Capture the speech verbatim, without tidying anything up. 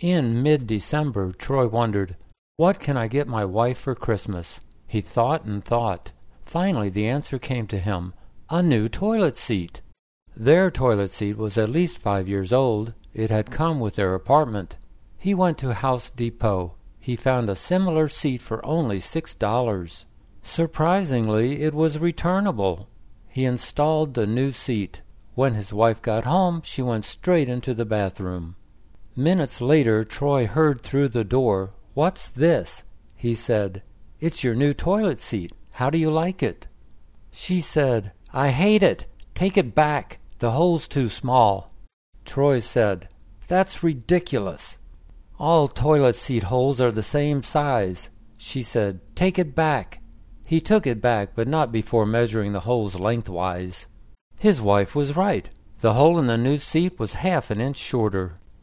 In mid-December, Troy wondered, "What can I get my wife for Christmas?" He thought and thought. Finally, the answer came to him, a new toilet seat. Their toilet seat was at least five years old. It had come with their apartment. He went to House Depot. He found a similar seat for only six dollars. Surprisingly, it was returnable. He installed the new seat. When his wife got home, she went straight into the bathroom. Minutes later, Troy heard through the door, "What's this?" He said, "It's your new toilet seat. How do you like it?" She said, "I hate it. Take it back. The hole's too small." Troy said, "That's ridiculous. All toilet seat holes are the same size." She said, "Take it back." He took it back, but not before measuring the holes lengthwise. His wife was right. The hole in the new seat was half an inch shorter.